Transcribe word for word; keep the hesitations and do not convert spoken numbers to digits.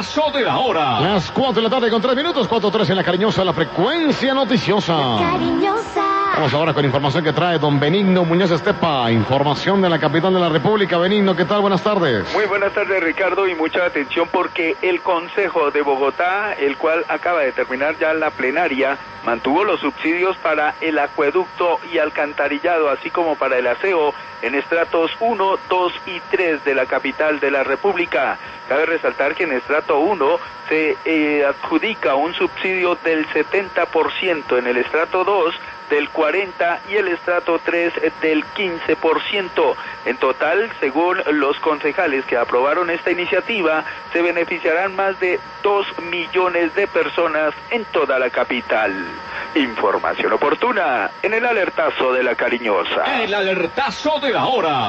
alertazo de la hora. Las cuatro de la tarde con tres minutos, cuatro tres en La Cariñosa, la frecuencia noticiosa. Cariñosa. Vamos ahora con información que trae don Benigno Muñoz Estepa, información de la capital de la República. Benigno, ¿qué tal? Buenas tardes. Muy buenas tardes, Ricardo, y mucha atención porque el Consejo de Bogotá, el cual acaba de terminar ya la plenaria, mantuvo los subsidios para el acueducto y alcantarillado, así como para el aseo en estratos uno, dos y tres de la capital de la República. Cabe resaltar que en estrato uno se eh, adjudica un subsidio del setenta por ciento, en el estrato dos del cuarenta por ciento y el estrato tres del quince por ciento. En total, según los concejales que aprobaron esta iniciativa, se beneficiarán más de dos millones de personas en toda la capital. Información oportuna en el alertazo de La Cariñosa. El alertazo de la hora.